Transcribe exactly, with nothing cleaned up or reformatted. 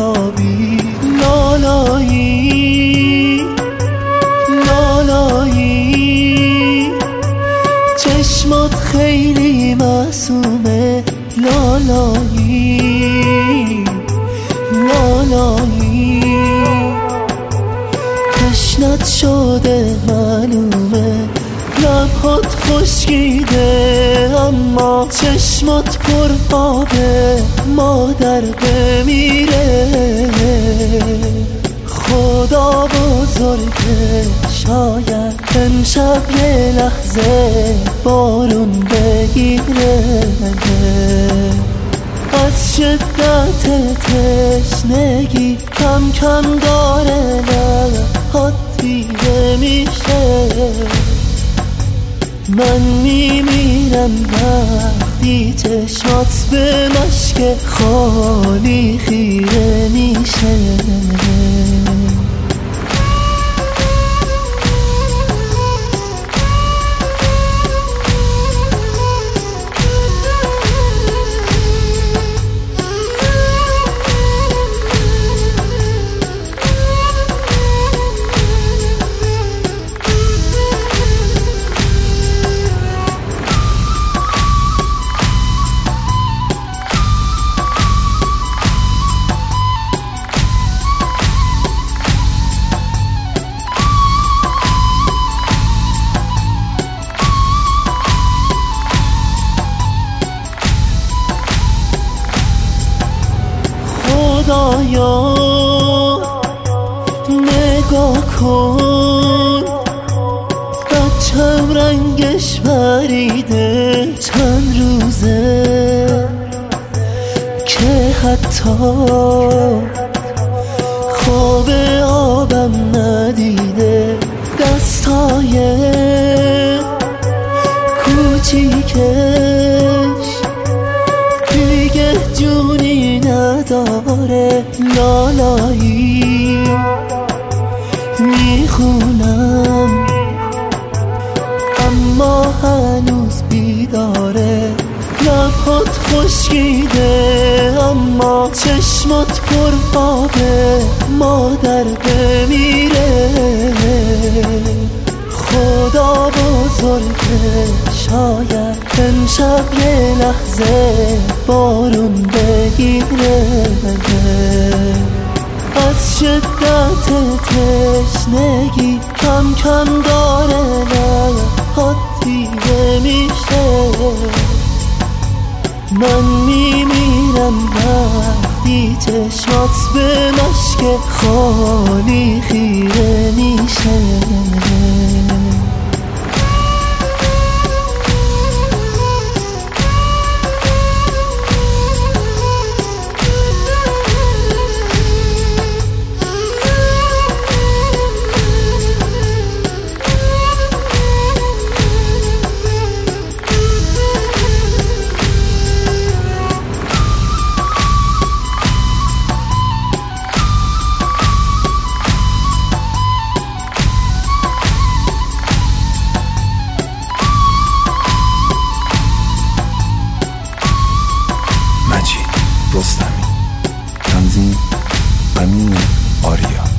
بخوابی. لالایی لالایی چشمات خیلی معصومه. لالایی لالایی تشنت شده معلومه. لبهات خشکیده اما چشمات پر آبه. مادر بمیره خدا بزرگه، شاید امشب یه لحظه بارون بگیره. از شدت تشنگی کم کم داره لبهات دیده میشه. من میمیرم وقتی چشمات به مشک خالی خیره میشه. خدایا نگاه کن، بچم رنگش پریده. چند روزه که حتی خواب آبم ندیده. دستای کوچیکش دیگه جونی نداره. لالایی میخونم اما هنوز بیداره. لبهات خشکیده اما چشمات پر آبه. مادر بمیره خدا بزرگه، شاید امشب یه لحظه بارون بگیره. از شدت تشنگی کم کم داره لبهات دیده میشه. من میمیرم وقتی چشمات به مشک خالی خیره میشه. مجید رستمی، تنظیم امین آریا.